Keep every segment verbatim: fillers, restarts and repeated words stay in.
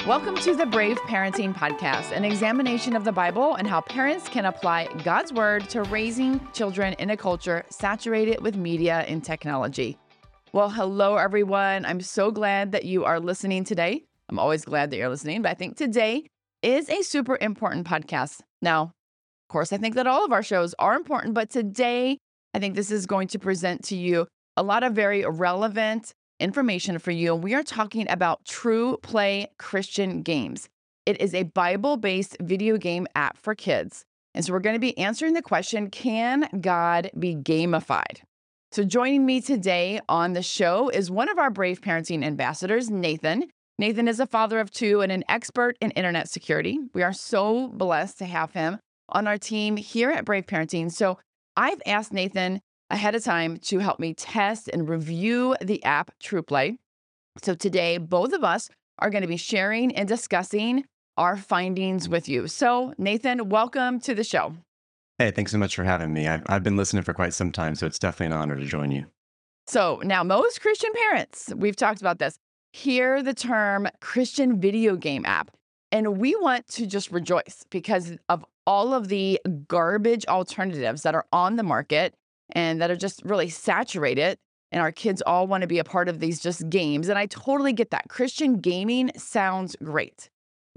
Welcome to the Brave Parenting Podcast, an examination of the Bible and how parents can apply God's Word to raising children in a culture saturated with media and technology. Well, hello, everyone. I'm so glad that you are listening today. I'm always glad that you're listening, but I think today is a super important podcast. Now, of course, I think that all of our shows are important, but today, I think this is going to present to you a lot of very relevant information for you. And we are talking about True Play Christian Games. It is a Bible-based video game app for kids. And so we're going to be answering the question, can God be gamified? So joining me today on the show is one of our Brave Parenting ambassadors, Nathan. Nathan is a father of two and an expert in internet security. We are so blessed to have him on our team here at Brave Parenting. So I've asked Nathan ahead of time to help me test and review the app TruePlay. So today, both of us are going to be sharing and discussing our findings with you. So Nathan, welcome to the show. Hey, thanks so much for having me. I've, I've been listening for quite some time, so it's definitely an honor to join you. So now most Christian parents, we've talked about this, hear the term Christian video game app. And we want to just rejoice because of all of the garbage alternatives that are on the market and that are just really saturated. And our kids all want to be a part of these just games. And I totally get that. Christian gaming sounds great.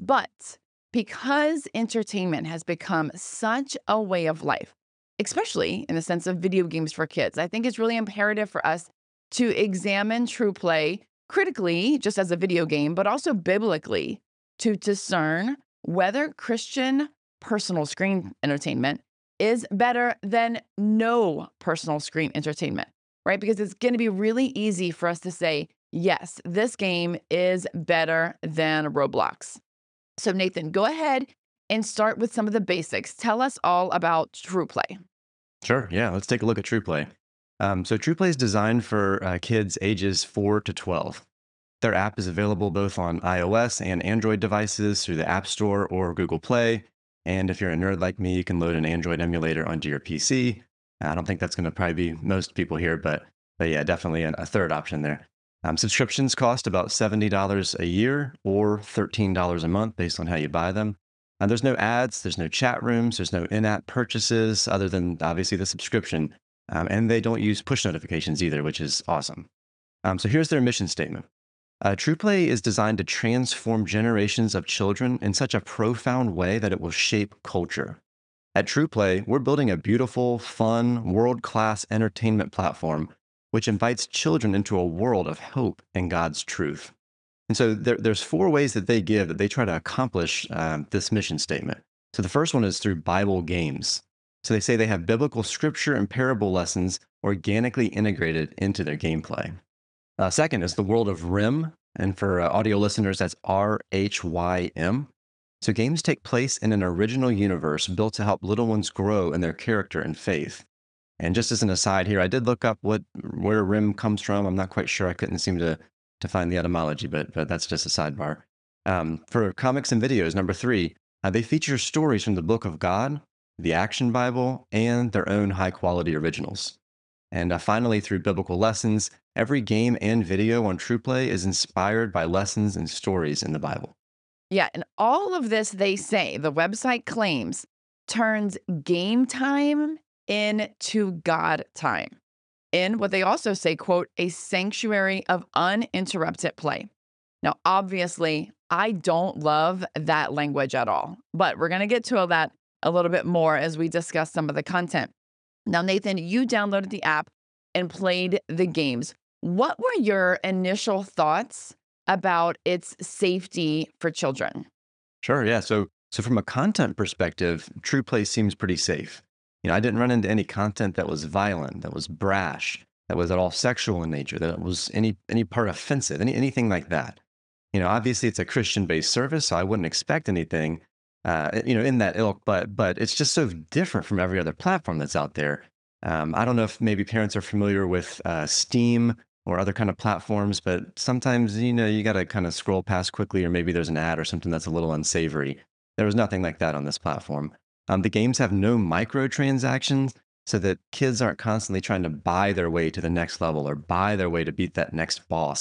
But because entertainment has become such a way of life, especially in the sense of video games for kids, I think it's really imperative for us to examine TruePlay critically, just as a video game, but also biblically to discern whether Christian personal screen entertainment is better than no personal screen entertainment, right? Because it's going to be really easy for us to say, yes, this game is better than Roblox. So Nathan, go ahead and start with some of the basics. Tell us all about TruePlay. Sure, yeah, let's take a look at TruePlay. Um, so TruePlay is designed for uh, kids ages four to twelve. Their app is available both on iOS and Android devices through the App Store or Google Play. And if you're a nerd like me, you can load an Android emulator onto your P C. I don't think that's going to probably be most people here, but, but yeah, definitely a, a third option there. Um, subscriptions cost about seventy dollars a year or thirteen dollars a month based on how you buy them. And there's no ads, there's no chat rooms, there's no in-app purchases other than obviously the subscription. Um, and they don't use push notifications either, which is awesome. Um, so here's their mission statement. Uh, TruePlay is designed to transform generations of children in such a profound way that it will shape culture. At TruePlay, we're building a beautiful, fun, world-class entertainment platform which invites children into a world of hope and God's truth. And so there, there's four ways that they give that they try to accomplish um, this mission statement. So the first one is through Bible games. So they say they have biblical scripture and parable lessons organically integrated into their gameplay. Uh, second is the world of R I M, and for uh, audio listeners, that's R H Y M. So games take place in an original universe built to help little ones grow in their character and faith. And just as an aside here, I did look up what where R I M comes from. I'm not quite sure. I couldn't seem to, to find the etymology, but, but that's just a sidebar. Um, for comics and videos, number three, uh, they feature stories from the Book of God, the Action Bible, and their own high-quality originals. And uh, finally, through biblical lessons, every game and video on TruePlay is inspired by lessons and stories in the Bible. Yeah, and all of this, they say, the website claims, turns game time into God time. In what they also say, quote, a sanctuary of uninterrupted play. Now, obviously, I don't love that language at all, but we're going to get to that a little bit more as we discuss some of the content. Now, Nathan, you downloaded the app and played the games. What were your initial thoughts about its safety for children? Sure, yeah. So, so from a content perspective, TruePlay seems pretty safe. You know, I didn't run into any content that was violent, that was brash, that was at all sexual in nature, that was any any part offensive, any anything like that. You know, obviously it's a Christian-based service, so I wouldn't expect anything, uh, you know, in that ilk. But but it's just so different from every other platform that's out there. Um, I don't know if maybe parents are familiar with uh, Steam or other kind of platforms, but sometimes, you know, you got to kind of scroll past quickly, or maybe there's an ad or something that's a little unsavory. There was nothing like that on this platform. Um, the games have no microtransactions, so that kids aren't constantly trying to buy their way to the next level or buy their way to beat that next boss.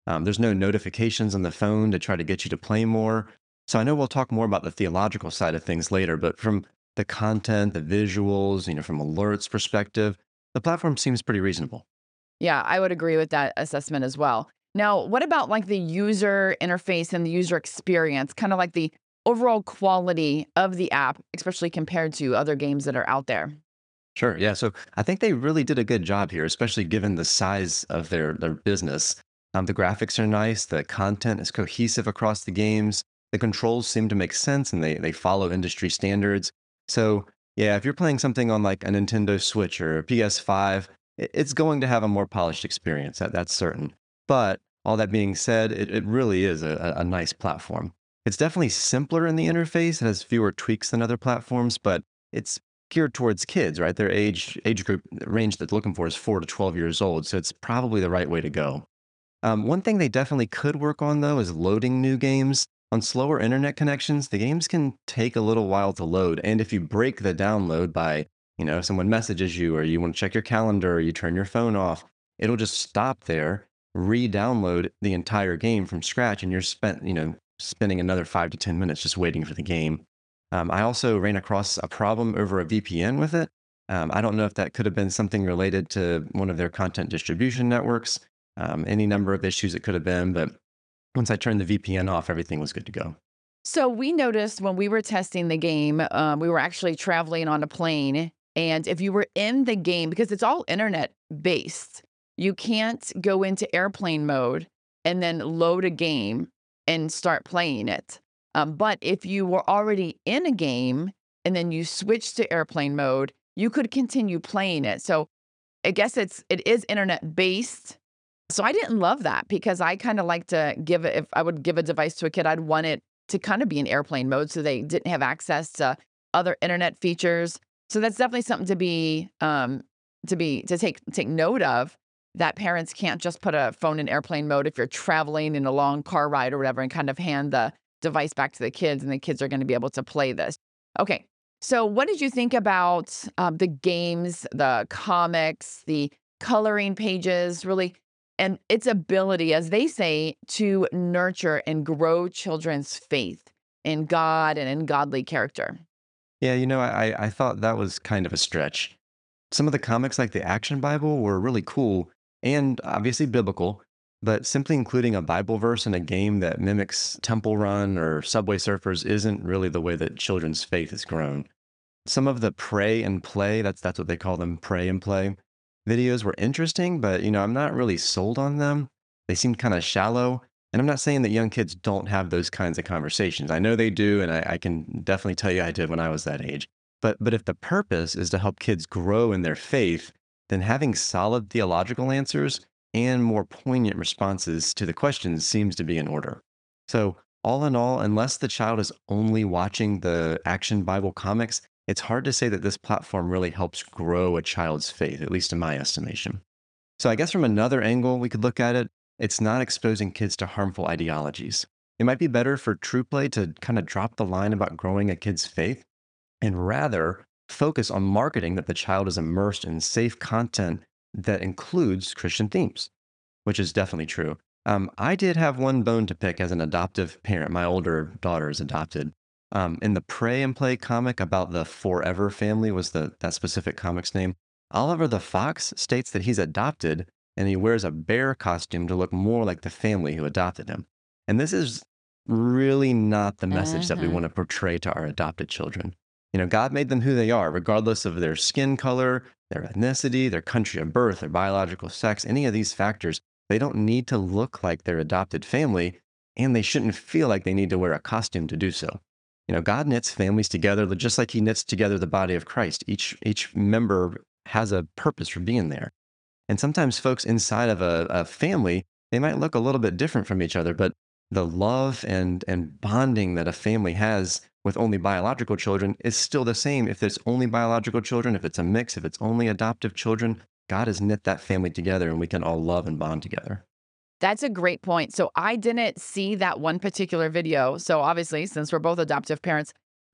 Um, there's no notifications on the phone to try to get you to play more. So I know we'll talk more about the theological side of things later, but from the content, the visuals, you know, from alerts perspective, the platform seems pretty reasonable. Yeah, I would agree with that assessment as well. Now, what about like the user interface and the user experience, kind of like the overall quality of the app, especially compared to other games that are out there? Sure. Yeah. So I think they really did a good job here, especially given the size of their their business. Um, the graphics are nice. The content is cohesive across the games. The controls seem to make sense, and they they follow industry standards. So yeah, if you're playing something on like a Nintendo Switch or a P S five, it, it's going to have a more polished experience. That that's certain. But all that being said, it, it really is a, a a nice platform. It's definitely simpler in the interface. It has fewer tweaks than other platforms, but it's geared towards kids, right? Their age age group range that they're looking for is four to twelve years old, so it's probably the right way to go. Um, one thing they definitely could work on, though, is loading new games. On slower internet connections, the games can take a little while to load, and if you break the download by, you know, someone messages you or you want to check your calendar or you turn your phone off, it'll just stop there, re-download the entire game from scratch, and you're spent, you know, spending another five to ten minutes just waiting for the game. Um, I also ran across a problem over a V P N with it. Um, I don't know if that could have been something related to one of their content distribution networks, um, any number of issues it could have been, but once I turned the V P N off, everything was good to go. So we noticed when we were testing the game, um, we were actually traveling on a plane. And if you were in the game, because it's all internet based, you can't go into airplane mode and then load a game and start playing it. Um, but if you were already in a game and then you switch to airplane mode, you could continue playing it. So I guess it's it is internet based. So I didn't love that because I kind of like to give it, if I would give a device to a kid, I'd want it to kind of be in airplane mode so they didn't have access to other internet features. So that's definitely something to be um to be to take take note of, that parents can't just put a phone in airplane mode if you're traveling in a long car ride or whatever and kind of hand the device back to the kids and the kids are going to be able to play this. Okay. So what did you think about um, the games, the comics, the coloring pages, really, and its ability, as they say, to nurture and grow children's faith in God and in godly character? Yeah, you know, I, I thought that was kind of a stretch. Some of the comics, like the Action Bible, were really cool and obviously biblical, but simply including a Bible verse in a game that mimics Temple Run or Subway Surfers isn't really the way that children's faith is grown. Some of the pray and play, that's that's what they call them, pray and play, videos were interesting, but you know, I'm not really sold on them. They seemed kind of shallow. And I'm not saying that young kids don't have those kinds of conversations. I know they do, and I, I can definitely tell you I did when I was that age. But but if the purpose is to help kids grow in their faith, then having solid theological answers and more poignant responses to the questions seems to be in order. So, all in all, unless the child is only watching the Action Bible comics, it's hard to say that this platform really helps grow a child's faith, at least in my estimation. So, I guess from another angle, we could look at it, it's not exposing kids to harmful ideologies. It might be better for TruePlay to kind of drop the line about growing a kid's faith and rather focus on marketing that the child is immersed in safe content that includes Christian themes, which is definitely true. Um, I did have one bone to pick as an adoptive parent. My older daughter is adopted. Um, in the Pray and Play comic about the Forever family was the that specific comic's name. Oliver the Fox states that he's adopted and he wears a bear costume to look more like the family who adopted him. And this is really not the message that we Mhm. want to portray to our adopted children. You know, God made them who they are, regardless of their skin color, their ethnicity, their country of birth, their biological sex, any of these factors. They don't need to look like their adopted family, and they shouldn't feel like they need to wear a costume to do so. You know, God knits families together just like he knits together the body of Christ. Each each member has a purpose for being there. And sometimes folks inside of a, a family, they might look a little bit different from each other, but the love and and bonding that a family has with only biological children is still the same. If it's only biological children, if it's a mix, if it's only adoptive children, God has knit that family together and we can all love and bond together. That's a great point. So I didn't see that one particular video. So obviously, since we're both adoptive parents,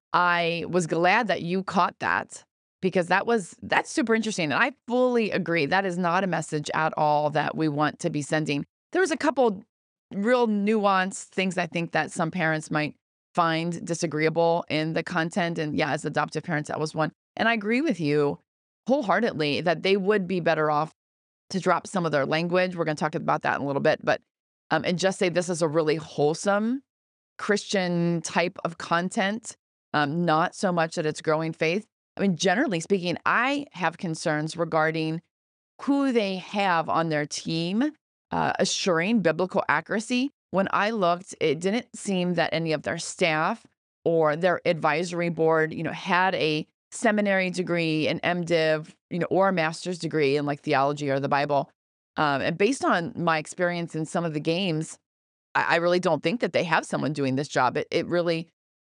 I was glad that you caught that because that was that's super interesting. And I fully agree. That is not a message at all that we want to be sending. There was a couple real nuanced things I think that some parents might find disagreeable in the content. And yeah, as adoptive parents, that was one. And I agree with you wholeheartedly that they would be better off to drop some of their language. We're going to talk about that in a little bit, but um, and just say this is a really wholesome Christian type of content, um, not so much that it's growing faith. I mean, generally speaking, I have concerns regarding who they have on their team uh, assuring biblical accuracy. When I looked, it didn't seem that any of their staff or their advisory board, you know, had a seminary degree, an MDiv, you know, or a master's degree in like theology or the Bible. Um, and based on my experience in some of the games, I, I really don't think that they have someone doing this job. It it really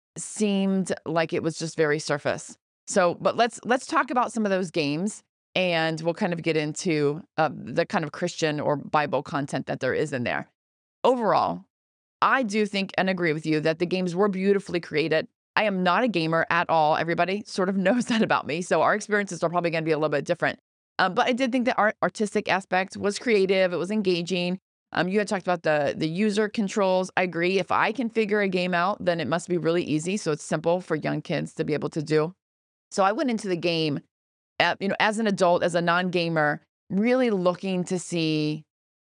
seemed like it was just very surface. So, but let's let's talk about some of those games, and we'll kind of get into uh, the kind of Christian or Bible content that there is in there. Overall, I do think and agree with you that the games were beautifully created. I am not a gamer at all. Everybody sort of knows that about me, so our experiences are probably going to be a little bit different. Um, but I did think the art artistic aspect was creative. It was engaging. Um, you had talked about the the user controls. I agree. If I can figure a game out, then it must be really easy. So it's simple for young kids to be able to do. So I went into the game, at, you know, as an adult, as a non-gamer, really looking to see,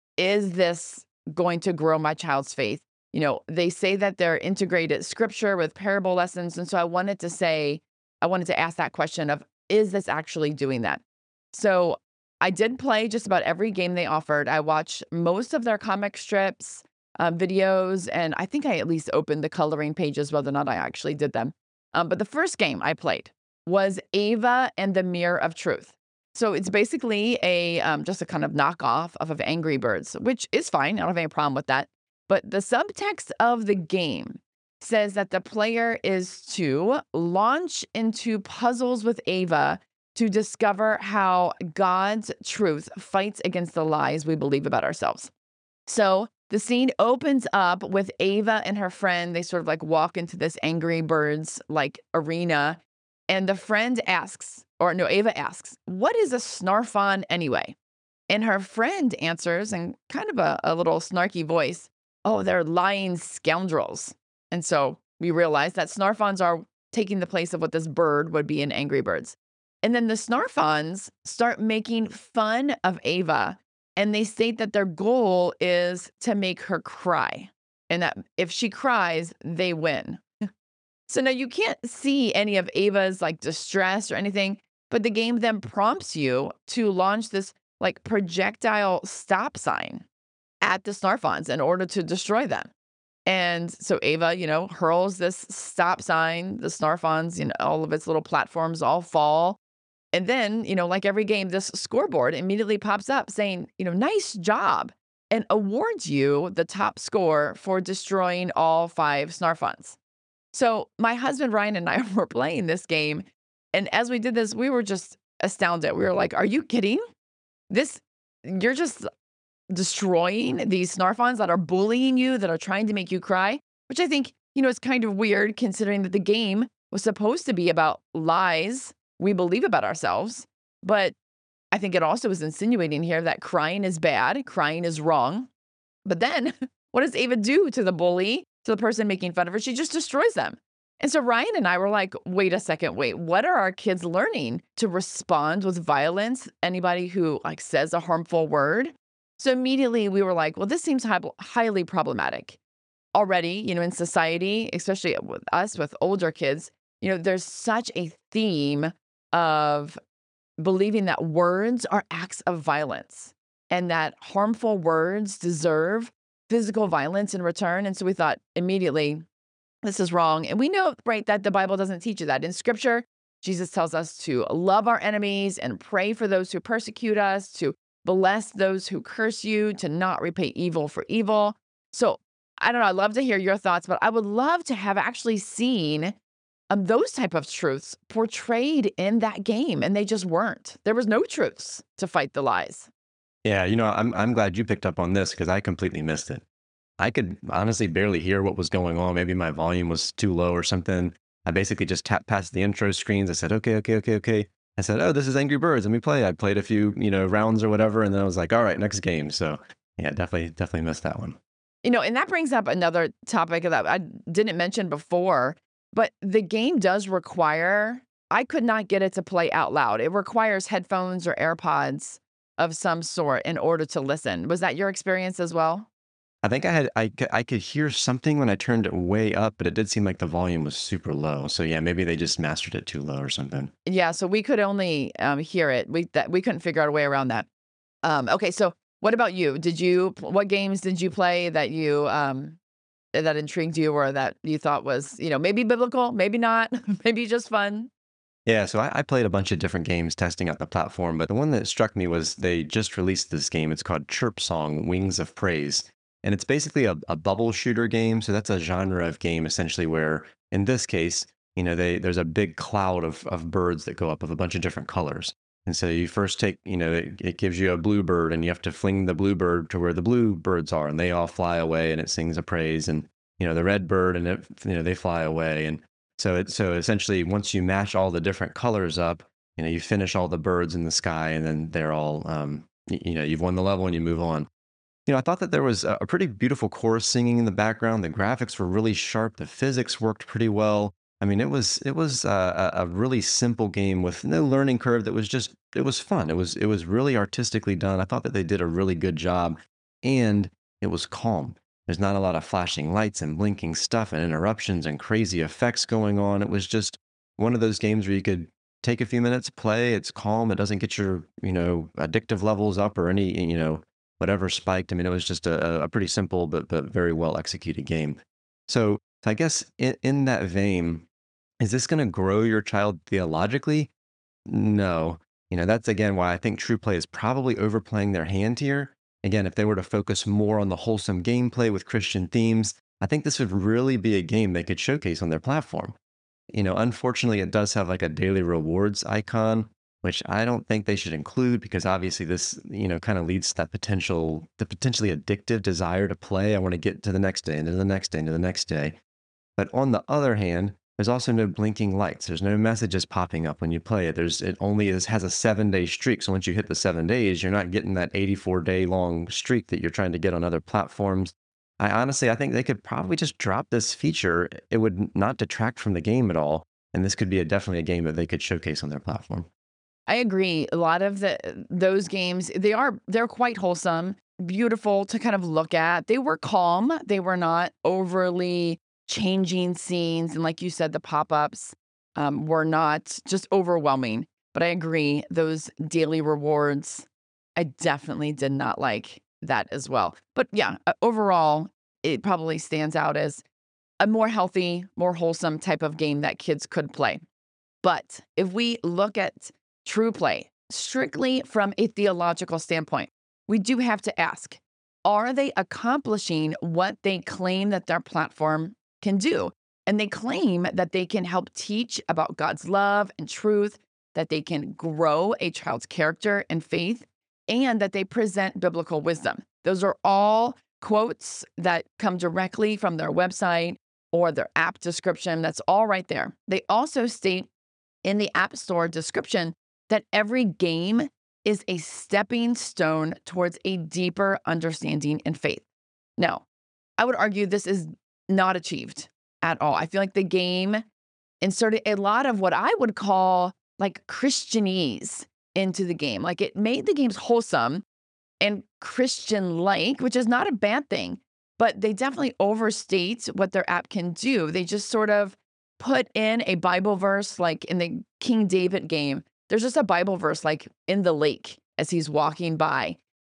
is this going to grow my child's faith? You know, they say that they're integrated scripture with parable lessons. And so I wanted to say, I wanted to ask that question of, is this actually doing that? So I did play just about every game they offered. I watched most of their comic strips, uh, videos, and I think I at least opened the coloring pages, whether or not I actually did them. Um, but the first game I played was Ava and the Mirror of Truth. So it's basically a um, just a kind of knockoff of, of Angry Birds, which is fine. I don't have any problem with that. But the subtext of the game says that the player is to launch into puzzles with Ava to discover how God's truth fights against the lies we believe about ourselves. So the scene opens up with Ava and her friend. They sort of like walk into this Angry Birds like arena. And the friend asks, or no, Ava asks, what is a snarfon anyway? And her friend answers in kind of a, a little snarky voice, oh, they're lying scoundrels. And so we realize that snarfons are taking the place of what this bird would be in Angry Birds. And then the snarfons start making fun of Ava, and they state that their goal is to make her cry, and that if she cries, they win. So now you can't see any of Ava's like distress or anything, but the game then prompts you to launch this like projectile stop sign at the snarfons in order to destroy them. And so Ava, you know, hurls this stop sign, the snarfons, you know, all of its little platforms all fall. And then, you know, like every game, this scoreboard immediately pops up saying, you know, nice job, and awards you the top score for destroying all five snarfons. So my husband, Ryan, and I were playing this game. And as we did this, we were just astounded. We were like, are you kidding? This, you're just destroying these snarfons that are bullying you, that are trying to make you cry, which I think, you know, is kind of weird considering that the game was supposed to be about lies we believe about ourselves. But I think it also is insinuating here that crying is bad, crying is wrong. But then what does Ava do to the bully, to the person making fun of her? She just destroys them. And so Ryan and I were like, wait a second, wait, what are our kids learning to respond with violence? Anybody who like says a harmful word? So immediately we were like, well, this seems high, highly problematic. Already, you know, in society, especially with us with older kids, you know, there's such a theme of believing that words are acts of violence and that harmful words deserve physical violence in return. And so we thought immediately, this is wrong. And we know, right, that the Bible doesn't teach you that. In scripture, Jesus tells us to love our enemies and pray for those who persecute us, to bless those who curse you, to not repay evil for evil. So I don't know, I'd love to hear your thoughts, but I would love to have actually seen um, those type of truths portrayed in that game. And they just weren't. There was no truths to fight the lies. Yeah, you know, I'm I'm glad you picked up on this because I completely missed it. I could honestly barely hear what was going on. Maybe my volume was too low or something. I basically just tapped past the intro screens. I said, okay, okay, okay, okay. I said, oh, this is Angry Birds. Let me play. I played a few, you know, rounds or whatever. And then I was like, all right, next game. So yeah, definitely, definitely missed that one. You know, and that brings up another topic that I didn't mention before, but the game does require I could not get it to play out loud. It requires headphones or AirPods of some sort in order to listen. Was that your experience as well? I think I had I c I could hear something when I turned it way up, but it did seem like the volume was super low. So, yeah, maybe they just mastered it too low or something. Yeah, so we could only, um, hear it. We that we couldn't figure out a way around that. Um, okay, so what about you? Did you pl what games did you play that you, um, that intrigued you or that you thought was, you know, maybe biblical, maybe not, maybe just fun? Yeah, so I, I played a bunch of different games testing out the platform, but the one that struck me was they just released this game. It's called Chirp Song Wings of Praise. And it's basically a, a bubble shooter game. So that's a genre of game essentially where, in this case, you know, they there's a big cloud of, of birds that go up of a bunch of different colors. And so you first take, you know, it, it gives you a blue bird and you have to fling the blue bird to where the blue birds are and they all fly away and it sings a praise. And, you know, the red bird and it, you know, they fly away. And so it so essentially, once you match all the different colors up, you know, you finish all the birds in the sky, and then they're all, um, y- you know, you've won the level and you move on. You know, I thought that there was a, a pretty beautiful chorus singing in the background. The graphics were really sharp. The physics worked pretty well. I mean, it was it was uh, a, a really simple game with no learning curve. That was just it was fun. It was it was really artistically done. I thought that they did a really good job, and it was calm. There's not a lot of flashing lights and blinking stuff and interruptions and crazy effects going on. It was just one of those games where you could take a few minutes, play. It's calm. It doesn't get your, you know, addictive levels up or any, you know, whatever spiked. I mean, it was just a, a pretty simple but but very well executed game. So I guess in, in that vein, is this going to grow your child theologically? No. You know, that's again why I think True Play is probably overplaying their hand here. Again, if they were to focus more on the wholesome gameplay with Christian themes, I think this would really be a game they could showcase on their platform. You know, unfortunately, it does have like a daily rewards icon, which I don't think they should include because obviously this, you know, kind of leads to that potential, the potentially addictive desire to play. I want to get to the next day and to the next day and to the next day. But on the other hand, there's also no blinking lights. There's no messages popping up when you play it. There's it only is, has a seven day streak. So once you hit the seven days, you're not getting that eighty-four day long streak that you're trying to get on other platforms. I honestly, I think they could probably just drop this feature. It would not detract from the game at all, and this could be a, definitely a game that they could showcase on their platform. I agree. A lot of the those games, they are they're quite wholesome, beautiful to kind of look at. They were calm. They were not overly changing scenes, and like you said, the pop-ups um, were not just overwhelming. But I agree, those daily rewards, I definitely did not like that as well. But yeah, uh, overall, it probably stands out as a more healthy, more wholesome type of game that kids could play. But if we look at True Play strictly from a theological standpoint, we do have to ask, are they accomplishing what they claim that their platform can do? And they claim that they can help teach about God's love and truth, that they can grow a child's character and faith, and that they present biblical wisdom. Those are all quotes that come directly from their website or their app description. That's all right there. They also state in the App Store description that every game is a stepping stone towards a deeper understanding in faith. Now, I would argue this is not achieved at all. I feel like the game inserted a lot of what I would call like Christianese into the game. Like it made the games wholesome and Christian-like, which is not a bad thing, but they definitely overstate what their app can do. They just sort of put in a Bible verse, like in the King David game. There's just a Bible verse like in the lake as he's walking by.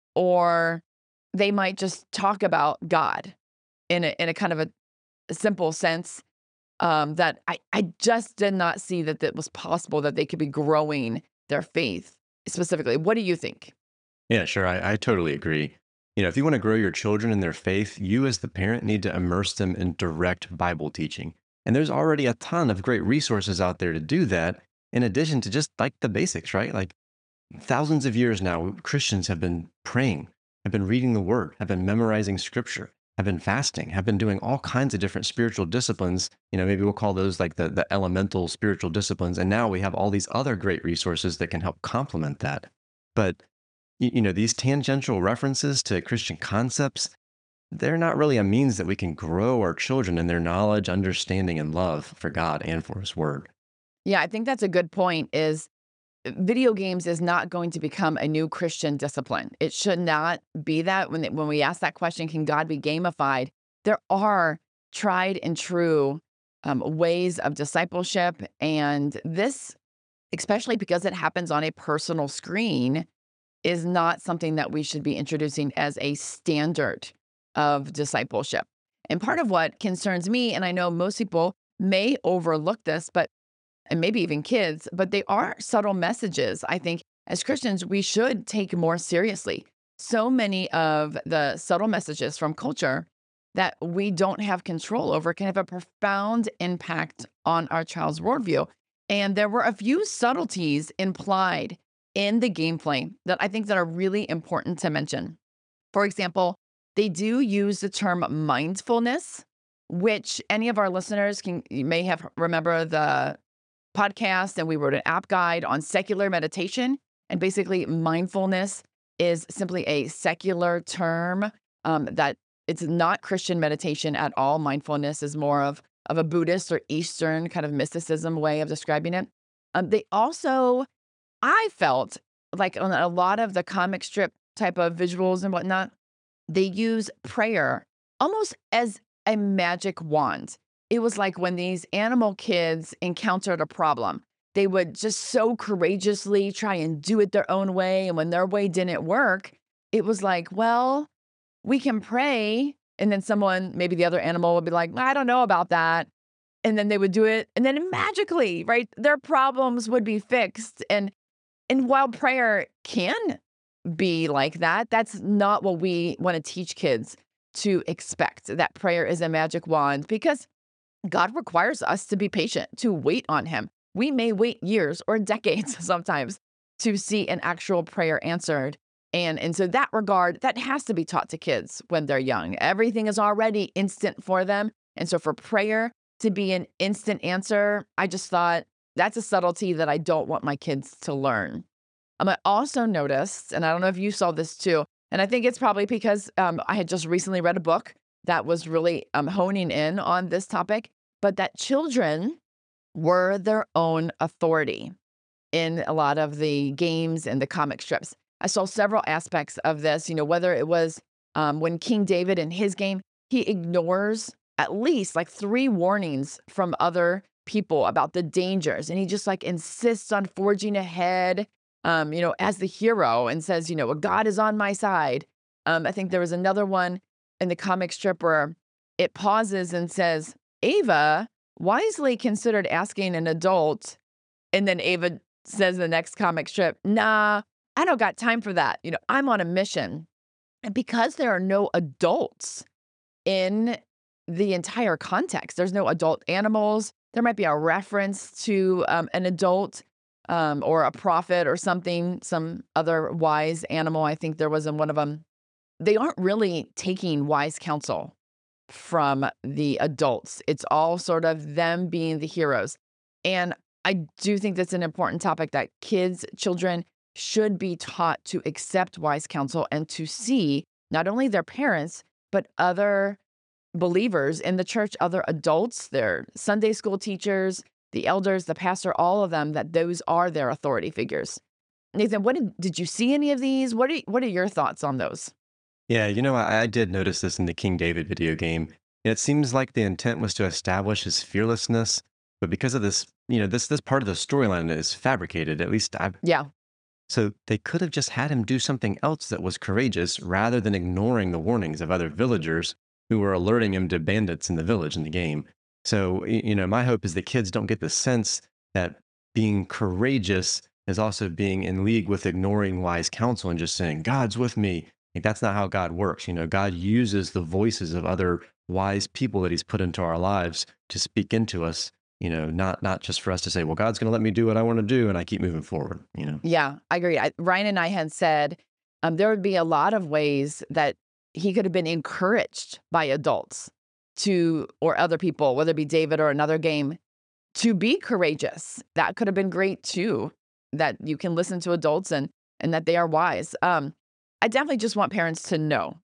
Or they might just talk about God in a in a kind of a simple sense um, that I, I just did not see that it was possible that they could be growing their faith specifically. What do you think? Yeah, sure. I, I totally agree. You know, if you want to grow your children in their faith, you as the parent need to immerse them in direct Bible teaching. And there's already a ton of great resources out there to do that, in addition to just like the basics, right? Like thousands of years now, Christians have been praying, have been reading the word, have been memorizing scripture, have been fasting, have been doing all kinds of different spiritual disciplines. You know, maybe we'll call those like the, the elemental spiritual disciplines. And now we have all these other great resources that can help complement that. But, you, you know, these tangential references to Christian concepts, they're not really a means that we can grow our children in their knowledge, understanding, and love for God and for His Word. Yeah, I think that's a good point is video games is not going to become a new Christian discipline. It should not be that. When, when we ask that question, can God be gamified? There are tried and true um, ways of discipleship. And this, especially because it happens on a personal screen, is not something that we should be introducing as a standard of discipleship. And part of what concerns me, and I know most people may overlook this, but and maybe even kids, but they are subtle messages. I think as Christians, we should take more seriously. So many of the subtle messages from culture that we don't have control over can have a profound impact on our child's worldview. And there were a few subtleties implied in the gameplay that I think that are really important to mention. For example, they do use the term mindfulness, which any of our listeners can you may have remember the podcast, and we wrote an app guide on secular meditation. And basically, mindfulness is simply a secular term um, that it's not Christian meditation at all. Mindfulness is more of, of a Buddhist or Eastern kind of mysticism way of describing it. Um, they also, I felt like on a lot of the comic strip type of visuals and whatnot, they use prayer almost as a magic wand. It was like when these animal kids encountered a problem, they would just so courageously try and do it their own way. And when their way didn't work, it was like, well, we can pray. And then someone, maybe the other animal would be like, I don't know about that. And then they would do it. And then magically, right, their problems would be fixed. And, and while prayer can be like that, that's not what we want to teach kids to expect, that prayer is a magic wand, because God requires us to be patient, to wait on Him. We may wait years or decades sometimes to see an actual prayer answered. And, and so that regard, that has to be taught to kids when they're young. Everything is already instant for them. And so for prayer to be an instant answer, I just thought that's a subtlety that I don't want my kids to learn. Um, I also noticed, and I don't know if you saw this too, and I think it's probably because um, I had just recently read a book that was really um, honing in on this topic, but that children were their own authority in a lot of the games and the comic strips. I saw several aspects of this, you know, whether it was um, when King David in his game, he ignores at least like three warnings from other people about the dangers. And he just like insists on forging ahead, um, you know, as the hero and says, you know, well, God is on my side. Um, I think there was another one in the comic strip where it pauses and says, Ava wisely considered asking an adult. And then Ava says in the next comic strip, nah, I don't got time for that. You know, I'm on a mission. And because there are no adults in the entire context, there's no adult animals. There might be a reference to um, an adult um, or a prophet or something, some other wise animal. I think there was in one of them. They aren't really taking wise counsel from the adults. It's all sort of them being the heroes. And I do think that's an important topic that kids, children should be taught to accept wise counsel and to see not only their parents, but other believers in the church, other adults, their Sunday school teachers, the elders, the pastor, all of them, that those are their authority figures. Nathan, what did, did you see any of these? What are, what are your thoughts on those? Yeah, you know, I, I did notice this in the King David video game. It seems like the intent was to establish his fearlessness, but because of this, you know, this this part of the storyline is fabricated. At least I. Yeah. So they could have just had him do something else that was courageous, rather than ignoring the warnings of other villagers who were alerting him to bandits in the village in the game. So, y- you know, my hope is that kids don't get the sense that being courageous is also being in league with ignoring wise counsel and just saying, God's with me. Like, that's not how God works. You know, God uses the voices of other wise people that He's put into our lives to speak into us, you know, not not just for us to say, well, God's going to let me do what I want to do and I keep moving forward, you know. Yeah, I agree. I, Ryan and I had said um, there would be a lot of ways that he could have been encouraged by adults to, or other people, whether it be David or another game, to be courageous. That could have been great too, that you can listen to adults and and that they are wise. Um, I definitely just want parents to know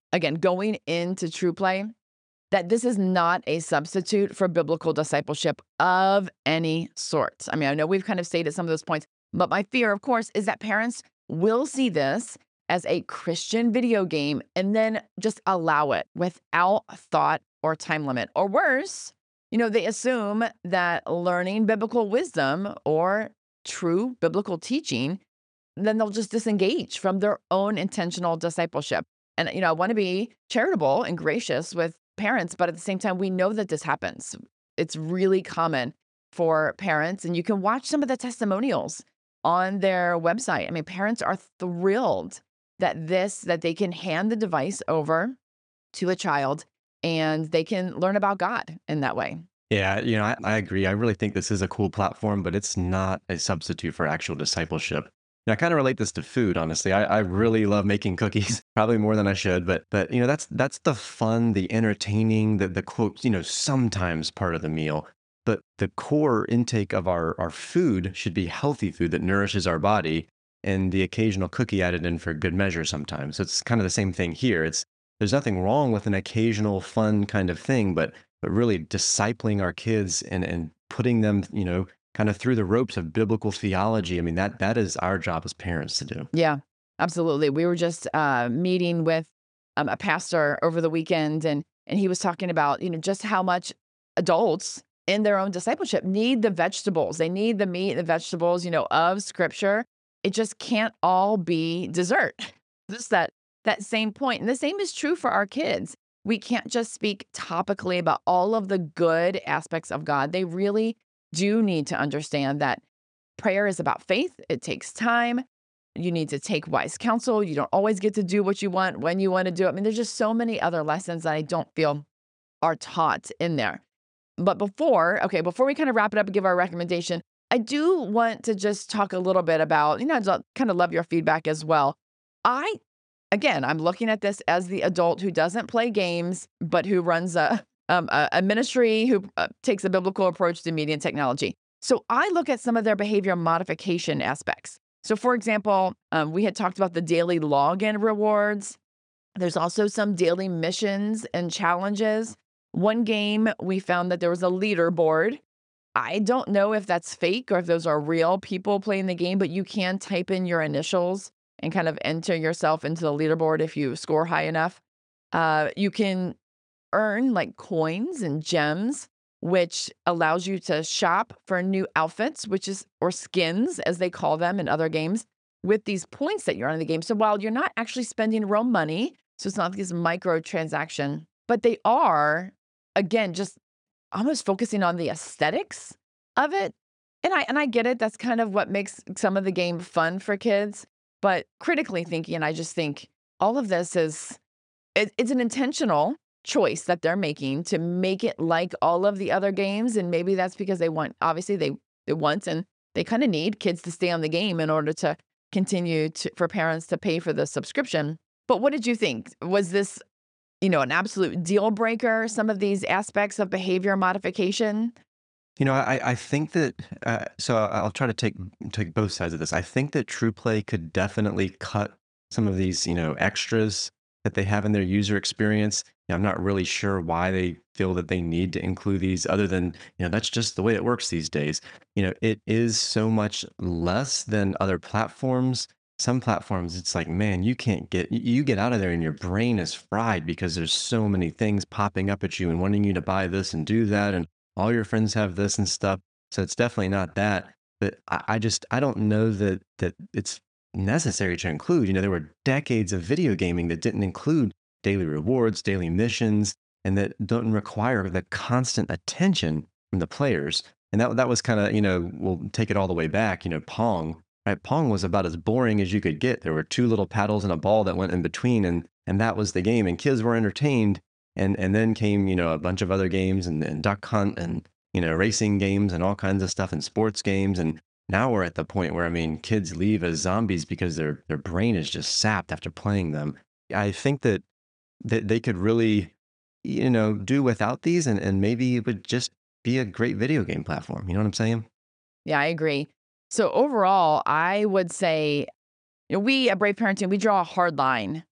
again, going into True Play, that this is not a substitute for biblical discipleship of any sort. I mean, I know we've kind of stated some of those points, but my fear, of course, is that parents will see this as a Christian video game and then just allow it without thought or time limit. Or worse, you know, they assume that learning biblical wisdom or true biblical teaching, then they'll just disengage from their own intentional discipleship. And, you know, I want to be charitable and gracious with parents, but at the same time, we know that this happens. It's really common for parents, and you can watch some of the testimonials on their website. I mean, parents are thrilled that this, that they can hand the device over to a child and they can learn about God in that way. Yeah, you know, I, I agree. I really think this is a cool platform, but it's not a substitute for actual discipleship. Now, I kind of relate this to food, honestly. I, I really love making cookies, probably more than I should, but but you know, that's that's the fun, the entertaining, the the quote, you know, sometimes part of the meal. But the core intake of our our food should be healthy food that nourishes our body, and the occasional cookie added in for good measure sometimes. So it's kind of the same thing here. It's there's nothing wrong with an occasional fun kind of thing, but but really discipling our kids and and putting them, you know, kind of through the ropes of biblical theology. I mean, that that is our job as parents to do. Yeah, absolutely. We were just uh, meeting with um, a pastor over the weekend, and and he was talking about, you know, just how much adults in their own discipleship need the vegetables. They need the meat and the vegetables, you know, of Scripture. It just can't all be dessert. Just that that same point. And the same is true for our kids. We can't just speak topically about all of the good aspects of God. They really do need to understand that prayer is about faith. It takes time. You need to take wise counsel. You don't always get to do what you want when you want to do it. I mean, there's just so many other lessons that I don't feel are taught in there. But before, okay, before we kind of wrap it up and give our recommendation, I do want to just talk a little bit about, you know, I'd kind of love your feedback as well. I, again, I'm looking at this as the adult who doesn't play games, but who runs a, um, a, a ministry, who uh, takes a biblical approach to media and technology. So I look at some of their behavior modification aspects. So for example, um, we had talked about the daily login rewards. There's also some daily missions and challenges. One game, we found that there was a leaderboard. I don't know if that's fake or if those are real people playing the game, but you can type in your initials and kind of enter yourself into the leaderboard if you score high enough. Uh, you can earn like coins and gems, which allows you to shop for new outfits, which is, or skins, as they call them in other games, with these points that you're on in the game. So while you're not actually spending real money, so it's not this microtransaction, but they are, again, just almost focusing on the aesthetics of it. And I and I get it. That's kind of what makes some of the game fun for kids. But critically thinking, I just think all of this is it, it's an intentional choice that they're making to make it like all of the other games. And maybe that's because they want, obviously they they want and they kind of need kids to stay on the game in order to continue to for parents to pay for the subscription. But what did you think? Was this, you know, an absolute deal breaker, some of these aspects of behavior modification? You know, I, I think that, uh, so I'll try to take take both sides of this. I think that TruePlay could definitely cut some of these, you know, extras that they have in their user experience. You know, I'm not really sure why they feel that they need to include these other than, you know, that's just the way it works these days. You know, it is so much less than other platforms. Some platforms, it's like, man, you can't get, you you get out of there and your brain is fried because there's so many things popping up at you and wanting you to buy this and do that. And all your friends have this and stuff. So it's definitely not that. But I, I just, I don't know that that it's necessary to include. You know, there were decades of video gaming that didn't include daily rewards, daily missions, and that don't require the constant attention from the players. And that that was kind of, you know, we'll take it all the way back, you know, Pong. Right, Pong was about as boring as you could get. There were two little paddles and a ball that went in between, and and that was the game. And kids were entertained. And and then came, you know, a bunch of other games and, and Duck Hunt and, you know, racing games and all kinds of stuff and sports games. And now we're at the point where, I mean, kids leave as zombies because their their brain is just sapped after playing them. I think that that they could really, you know, do without these, and, and maybe it would just be a great video game platform. You know what I'm saying? Yeah, I agree. So overall, I would say, you know, we at Brave Parenting, we draw a hard line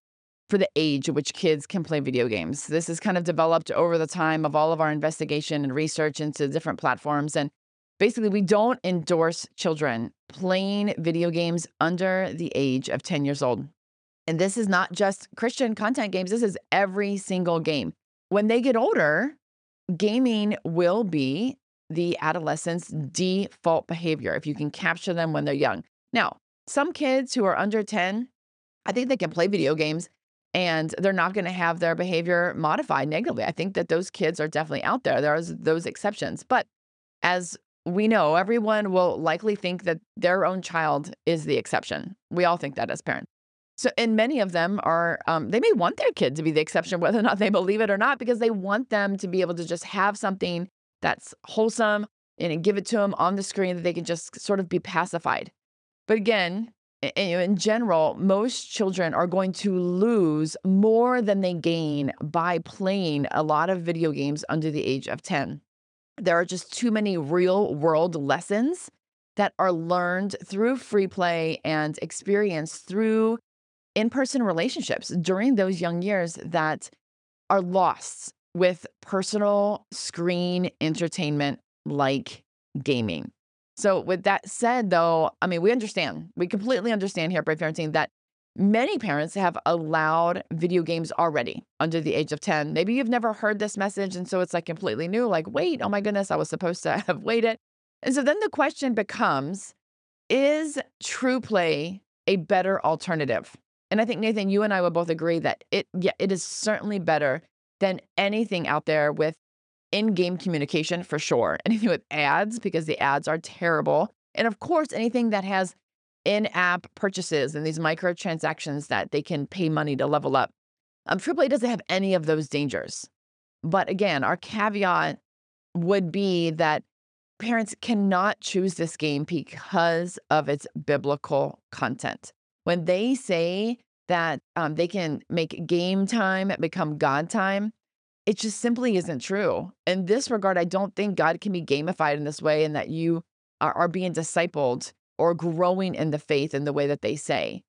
for the age at which kids can play video games. This is kind of developed over the time of all of our investigation and research into different platforms. And basically, we don't endorse children playing video games under the age of ten years old. And this is not just Christian content games. This is every single game. When they get older, gaming will be the adolescent's default behavior if you can capture them when they're young. Now, some kids who are under ten, I think they can play video games and they're not going to have their behavior modified negatively. I think that those kids are definitely out there. There are those exceptions. But as we know, everyone will likely think that their own child is the exception. We all think that as parents. So, and many of them are, um, they may want their kid to be the exception, whether or not they believe it or not, because they want them to be able to just have something that's wholesome and give it to them on the screen that they can just sort of be pacified. But again, in general, most children are going to lose more than they gain by playing a lot of video games under the age of ten. There are just too many real world lessons that are learned through free play and experienced through in-person relationships during those young years that are lost with personal screen entertainment like gaming. So with that said, though, I mean, we understand, we completely understand here at Brave Parenting that many parents have allowed video games already under the age of ten. Maybe you've never heard this message, and so it's like completely new, like, wait, oh my goodness, I was supposed to have waited. And so then the question becomes, is True Play a better alternative? And I think, Nathan, you and I would both agree that it, yeah, it is certainly better than anything out there with in-game communication for sure. Anything with ads, because the ads are terrible. And of course, anything that has in-app purchases and these microtransactions that they can pay money to level up. Um, True Play doesn't have any of those dangers. But again, our caveat would be that parents cannot choose this game because of its biblical content. When they say that um, they can make game time become God time, it just simply isn't true. In this regard, I don't think God can be gamified in this way and that you are, are being discipled or growing in the faith in the way that they say.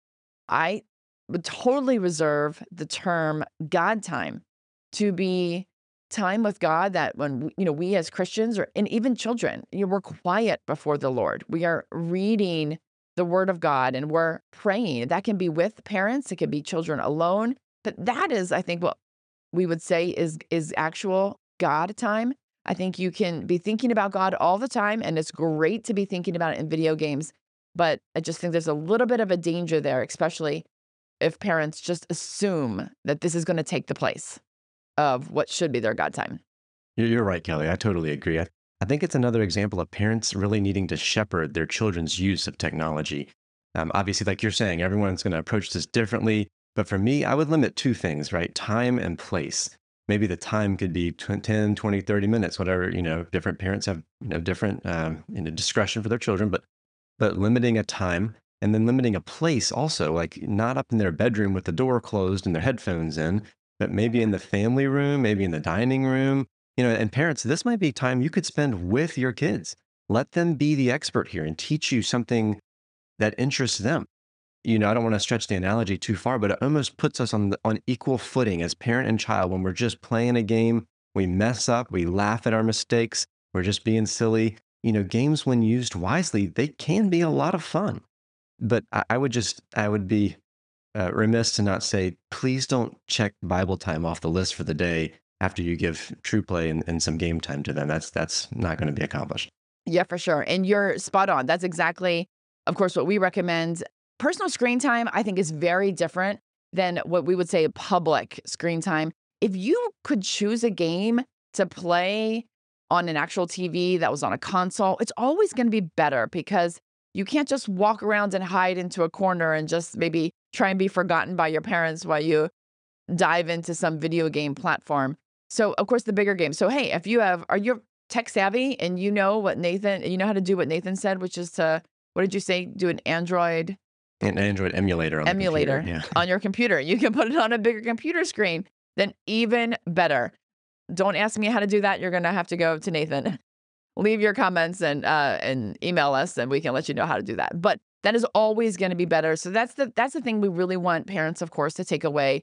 I would totally reserve the term God time to be time with God that when, you know, we as Christians or and even children, you know, we're quiet before the Lord. We are reading the word of God and we're praying. That can be with parents. It can be children alone. But that is, I think, what we would say is, is actual God time. I think you can be thinking about God all the time, and it's great to be thinking about it in video games. But I just think there's a little bit of a danger there, especially if parents just assume that this is going to take the place of what should be their God time. You're right, Kelly. I totally agree. I, I think it's another example of parents really needing to shepherd their children's use of technology. Um, obviously, like you're saying, everyone's going to approach this differently. But for me, I would limit two things, right? Time and place. Maybe the time could be ten, twenty, thirty minutes, whatever, you know, different parents have, you know, different um, you know, discretion for their children, but but limiting a time and then limiting a place also, like not up in their bedroom with the door closed and their headphones in, but maybe in the family room, maybe in the dining room, you know, and parents, this might be time you could spend with your kids. Let them be the expert here and teach you something that interests them. You know, I don't want to stretch the analogy too far, but it almost puts us on the, on equal footing as parent and child when we're just playing a game. We mess up, we laugh at our mistakes, we're just being silly. You know, games when used wisely, they can be a lot of fun. But I, I would just, I would be uh, remiss to not say, please don't check Bible time off the list for the day after you give True Play and, and some game time to them. That's that's not going to be accomplished. Yeah, for sure. And you're spot on. That's exactly, of course, what we recommend. Personal screen time, I think, is very different than what we would say public screen time. If you could choose a game to play on an actual T V that was on a console, it's always going to be better because you can't just walk around and hide into a corner and just maybe try and be forgotten by your parents while you dive into some video game platform. So, of course, the bigger game. So, hey, if you have, are you tech savvy and you know what Nathan, you know how to do what Nathan said, which is to, what did you say? Do an Android An Android emulator on emulator the computer. Yeah. on your computer. You can put it on a bigger computer screen, then even better. Don't ask me how to do that. You're going to have to go to Nathan. Leave your comments and uh, and email us, and we can let you know how to do that. But that is always going to be better. So that's the that's the thing we really want parents, of course, to take away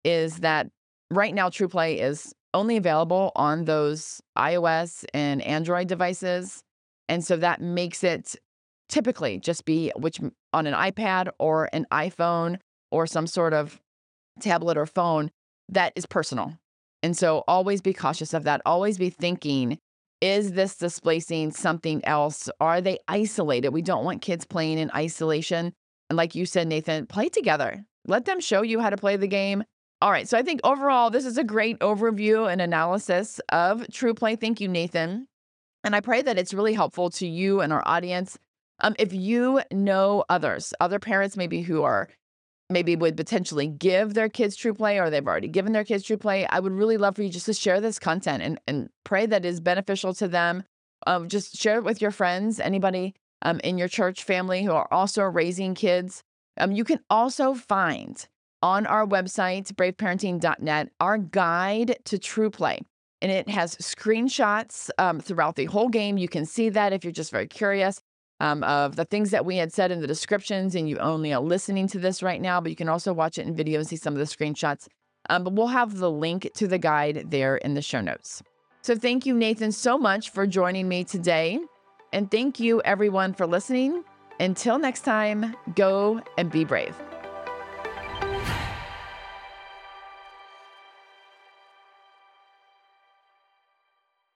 is that right now TruePlay is only available on those iOS and Android devices. And so that makes it typically just be which on an iPad or an iPhone or some sort of tablet or phone that is personal. And so always be cautious of that. Always be thinking, is this displacing something else? Are they isolated? We don't want kids playing in isolation. And like you said, Nathan, play together. Let them show you how to play the game. All right. So I think overall, this is a great overview and analysis of TruePlay. Thank you, Nathan. And I pray that it's really helpful to you and our audience. Um, if you know others, other parents maybe who are maybe would potentially give their kids TruePlay, or they've already given their kids TruePlay, I would really love for you just to share this content and, and pray that it is beneficial to them. Um, just share it with your friends, anybody um, in your church family who are also raising kids. Um, you can also find on our website, brave parenting dot net, our guide to TruePlay. And it has screenshots um, throughout the whole game. You can see that if you're just very curious. Um, of the things that we had said in the descriptions, and you only are listening to this right now, but you can also watch it in video and see some of the screenshots. Um, but we'll have the link to the guide there in the show notes. So thank you, Nathan, so much for joining me today. And thank you, everyone, for listening. Until next time, go and be brave.